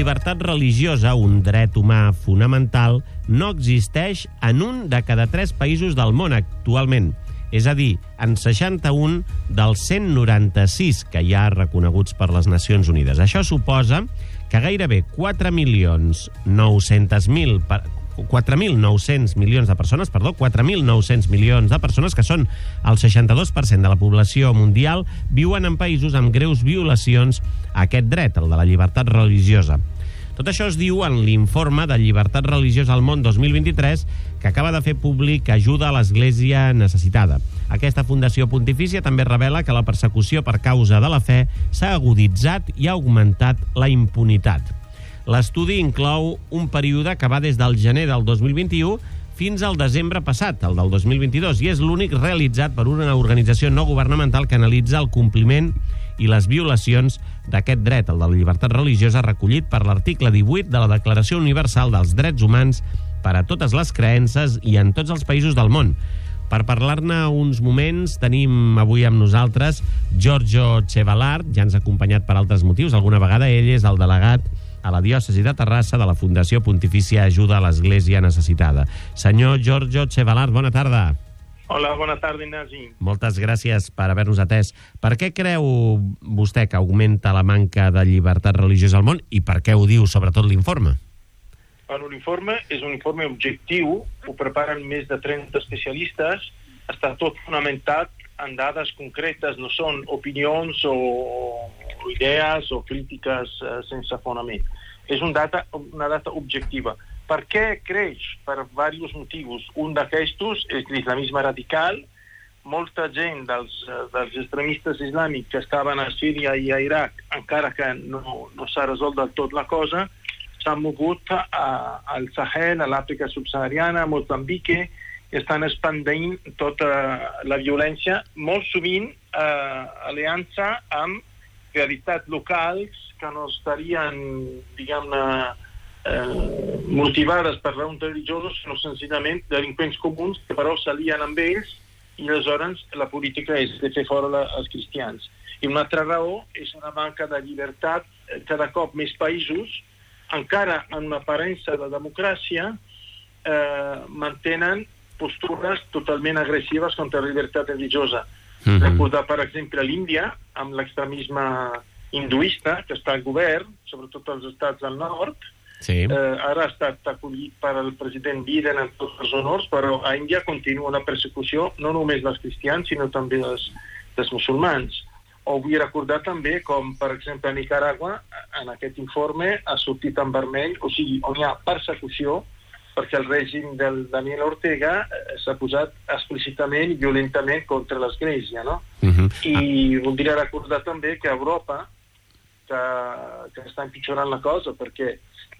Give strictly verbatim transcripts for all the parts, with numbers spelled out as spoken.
llibertat religiosa, un dret humà fonamental, no existeix en un de cada tres països del món actualment. És a dir, en seixanta-un dels cent noranta-sis que hi ha reconeguts per les Nacions Unides. Això suposa que gairebé quatre milions nou-cents mil quatre mil nou-cents milions de persones, perdó, quatre mil nou-cents milions de persones, que són el seixanta-dos per cent de la població mundial, viuen en països amb greus violacions a aquest dret, el de la llibertat religiosa. Tot això es diu en l'informe de Llibertat Religiosa al Món dos mil vint-i-tres, que acaba de fer públic Ajuda a l'Església Necessitada. Aquesta fundació pontifícia també revela que la persecució per causa de la fe s'ha aguditzat i ha augmentat la impunitat. L'estudi inclou un període que va des del gener del dos mil vint-i-u fins al desembre passat, el del dos mil vint-i-dos, i és l'únic realitzat per una organització no governamental que analitza el compliment i les violacions d'aquest dret, el de la llibertat religiosa, recollit per l'article divuit de la Declaració Universal dels Drets Humans per a totes les creences i en tots els països del món. Per parlar-ne uns moments tenim avui amb nosaltres Giorgio Chevallard, ja ens ha acompanyat per altres motius, alguna vegada ell és el delegat a la diòcesi de Terrassa de la Fundació Pontifícia Ajuda a l'Església Necessitada. Senyor Giorgio Chevallard, bona tarda. Hola, bona tarda, Ignasi. Moltes gràcies per haver-nos atès. Per què creu vostè que augmenta la manca de llibertat religiosa al món i per què ho diu sobretot l'informe? Bueno, l'informe és un informe objectiu, ho preparen més de trenta especialistes, està tot fonamentat en dades concretes, no són opinions o idees o crítiques eh, sense fonament. És un data, una data objectiva. Per què creix? Per diversos motius. Un d'aquests és l'islamisme radical. Molta gent dels, dels extremistes islàmics que estaven a Síria i a Iraq, encara que no, no s'ha resolt del tot la cosa, s'han mogut a, al Sahel, a l'Àfrica subsahariana, a Moçambique, i estan expandint tota la violència, molt sovint eh, aliança amb realitats locals que no estarien, diguem-ne, eh, motivades per raons religioses, sinó senzillament delinqüents comuns que però s'alien amb ells i aleshores la política és de fer fora la, els cristians. I una altra raó és una manca de llibertat. Cada cop més països, encara en aparença de democràcia, eh, mantenen postures totalment agressives contra la llibertat religiosa. Mm-hmm. Recordar, per exemple, l'Índia, amb l'extremisme hinduista, que està al govern, sobretot als estats del nord. Sí. Eh, ara ha estat acollit per al president Biden en tots els honors, però a Índia continua la persecució no només dels cristians, sinó també dels, dels musulmans. O vull recordar també com, per exemple, a Nicaragua, en aquest informe ha sortit en vermell, o sigui, on hi ha persecució, perquè el règim del Daniel Ortega s'ha posat explícitament i violentament contra l'Església, no? Uh-huh. I voldria recordar també que a Europa que, que està empitjorant la cosa, perquè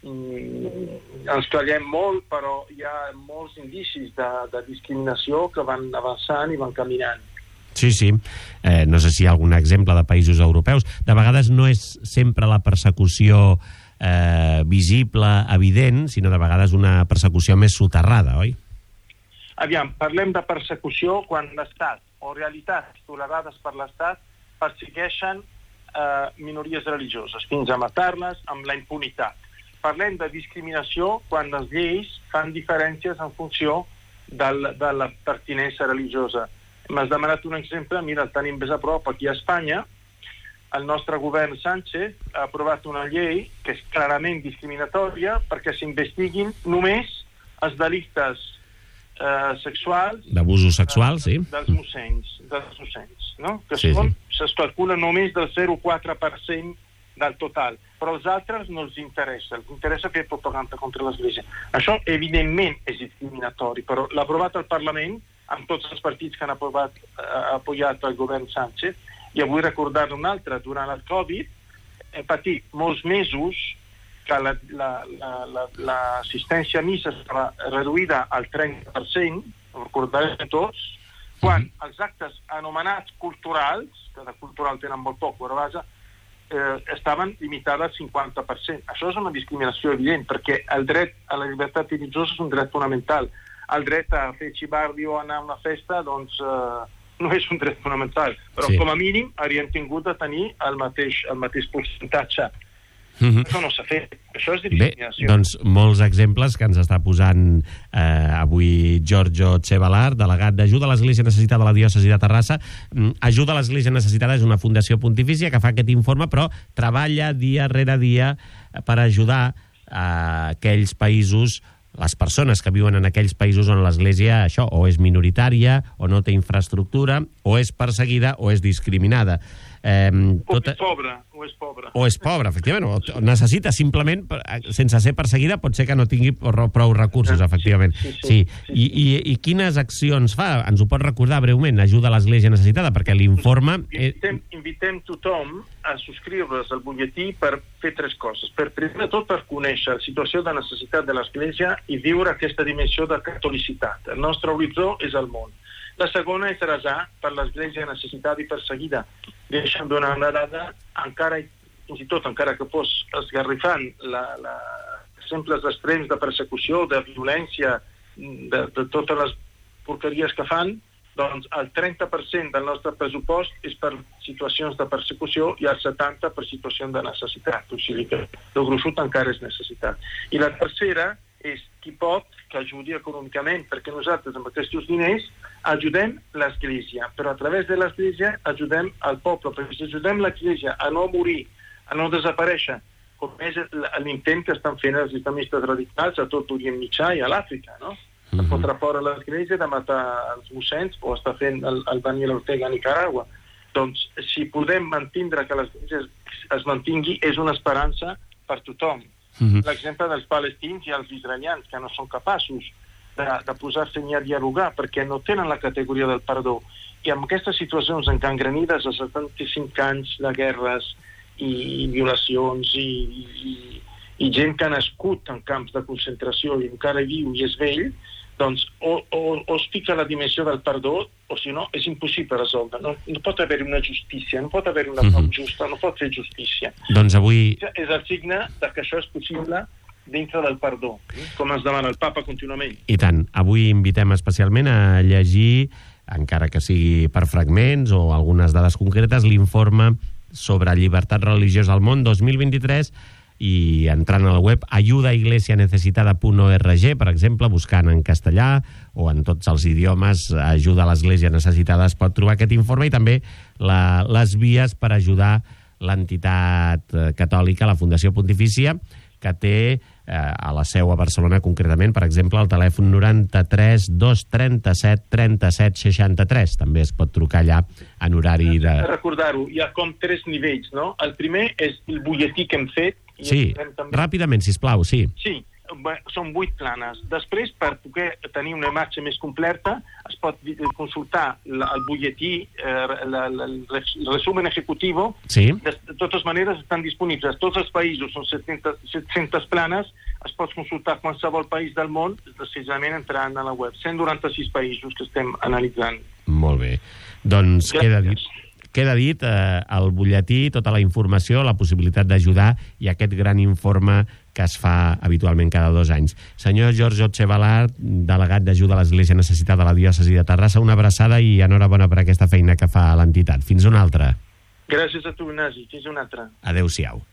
mm, ens callem molt, però hi ha molts indicis de, de discriminació que van avançant i van caminant. Sí, sí. Eh, no sé si hi ha algun exemple de països europeus. De vegades no és sempre la persecució Eh, visible, evident, sinó de vegades una persecució més soterrada, oi? Aviam, parlem de persecució quan l'Estat o realitats tolerades per l'Estat persegueixen eh, minories religioses, fins a matar-les amb la impunitat. Parlem de discriminació quan les lleis fan diferències en funció del, de la pertinença religiosa. M'has demanat un exemple, mira, el tenim més a prop aquí a Espanya. El nostre govern Sánchez ha aprovat una llei que és clarament discriminatòria perquè s'investiguin només els delictes eh, sexuals... D'abusos sexuals, sí. Dels mossens, dels mossens, no? Que sí, són, sí. Es calcula només del zero coma quatre per cent del total. Però els altres no els interessa. Els interessa fer propaganda contra l'Església. Això, evidentment, és discriminatori, però l'ha aprovat el Parlament, amb tots els partits que han aprovat, eh, apoyat el govern Sánchez. I vull recordar un altre. Durant el Covid hem patit molts mesos que l'assistència la, la, la, a missa estava reduïda al trenta per cent, ho recordarem tots, quan els actes anomenats culturals, que de cultural tenen molt poc, però vaja, eh, estaven limitats al cinquanta per cent. Això és una discriminació evident, perquè el dret a la llibertat religiosa és un dret fonamental. El dret a fer xivardi o anar a una festa, doncs... Eh, no és un dret fonamental, però sí. Com a mínim haurien tingut de tenir el mateix, el mateix percentatge. Mm-hmm. Això no s'ha fet. Això és discriminació. Bé, doncs molts exemples que ens està posant eh, avui Giorgio Cebalar, delegat d'Ajuda a l'Església Necessitada de la Diòcesi de Terrassa. Ajuda a l'Església Necessitada és una fundació pontifícia que fa aquest informe, però treballa dia rere dia per ajudar a aquells països, les persones que viuen en aquells països on l'Església, això, o és minoritària, o no té infraestructura, o és perseguida, o és discriminada. Eh, tot... O és pobra, o és pobra. O és pobra, efectivament, o necessita simplement, sense ser perseguida, pot ser que no tingui prou recursos, efectivament. Sí, sí, sí. sí. I, i, I quines accions fa? Ens ho pot recordar breument, Ajuda a l'Església Necessitada, perquè l'informe... Invitem, invitem tothom a subscriure's al butlletí per fer tres coses. Per primer de tot, per conèixer la situació de necessitat de l'Església i viure aquesta dimensió de catolicitat. El nostre horitzó és el món. La segona és resar per l'Església necessitada i perseguida. Deixa'm donar una dada, encara, fins i tot, encara que fos esgarrifant la, la, exemples extrems de persecució, de violència, de, de totes les porqueries que fan, doncs el trenta per cent del nostre pressupost és per situacions de persecució i el setanta per cent per situacions de necessitat. O sigui que el gruixut encara és necessitat. I la tercera és qui pot que ajudi econòmicament, perquè nosaltres amb aquests diners ajudem l'Església, però a través de l'Església ajudem el poble, perquè si ajudem l'Església a no morir, a no desaparèixer, com és l'intent que estan fent els islamistes radicals a tot l'Orient Mitjà i a l'Àfrica, no? De fotre fora l'Església, de matar els mossens, o està fent el, el Daniel Ortega a Nicaragua. Doncs si podem mantindre que l'Església es, es mantingui, és una esperança per tothom. Mm-hmm. L'exemple dels palestins i els israelians, que no són capaços de, de posar-se ni a dialogar perquè no tenen la categoria del perdó. I amb aquestes situacions encangrenides a setanta-cinc anys de guerres i violacions i, i, i gent que ha nascut en camps de concentració i encara viu i és vell, doncs o, o, o es fica la dimensió del perdó o si no és impossible resoldre. No, no pot haver una justícia, no pot haver una pau mm-hmm. justa, no pot fer justícia. Doncs avui... És el signe de que això és possible dintre del perdó, com ens demana el papa contínuament. I tant. Avui invitem especialment a llegir, encara que sigui per fragments o algunes dades concretes, l'informe sobre llibertat religiosa al món dos mil vint-i-tres i entrant a la web ayuda iglesia necesitada punt org, per exemple, buscant en castellà o en tots els idiomes Ajuda a l'Església Necessitada, es pot trobar aquest informe i també la, les vies per ajudar l'entitat catòlica, la Fundació Pontifícia, que té eh, a la seu a Barcelona concretament, per exemple, el telèfon noranta-tres dos trenta-set trenta-set seixanta-tres. També es pot trucar allà en horari de... Recordar-ho, hi ha com tres nivells, no? El primer és el butlletí que hem fet. Sí, també... ràpidament, sisplau, sí. Sí, són vuit planes. Després, per poder tenir una imatge més completa, es pot consultar la, el butlletí, eh, la, la, el resumen ejecutivo. Sí. De, de totes maneres, estan disponibles. Tots els països, són set-centes planes, es pot consultar qualsevol país del món, precisament entrant a la web. cent noranta-sis països que estem analitzant. Molt bé. Doncs Gràcies. queda dit... Queda dit eh, el butlletí, tota la informació, la possibilitat d'ajudar i aquest gran informe que es fa habitualment cada dos anys. Senyor Giorgio Cebalar, delegat d'Ajuda a l'Església Necessitada de la Diòcesi de Terrassa, una abraçada i enhorabona per aquesta feina que fa l'entitat. Fins una altra. Gràcies a tu, Ignasi. Fins una altra. Adéu-siau.